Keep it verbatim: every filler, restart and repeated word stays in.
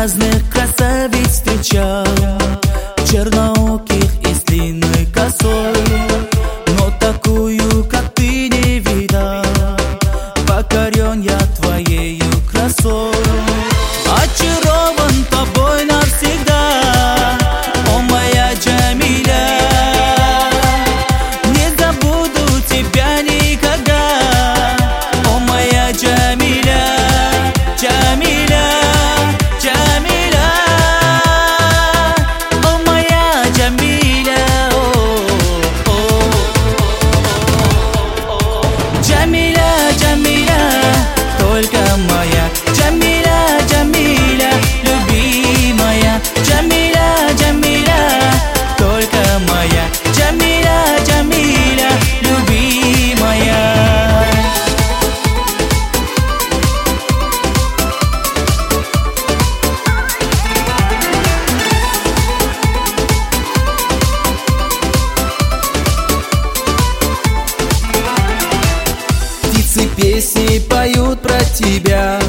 разных красавиц встречал, чернооких и с длинной косой, но такую, как ты, не видал. Покорен я твоею красой, очарован тобой навсегда, о моя Джамиля. Не забуду тебя никогда, о моя Джамиля, Джамиля, Джамиля, о моя Джамиля, о, о, о. Джамиля, Джамиля, только моя Джамиля, Джамиля, любимая Джамиля, Джамиля, только моя Джамиля, Джамиля, любимая. Птицы песни поют про тебя,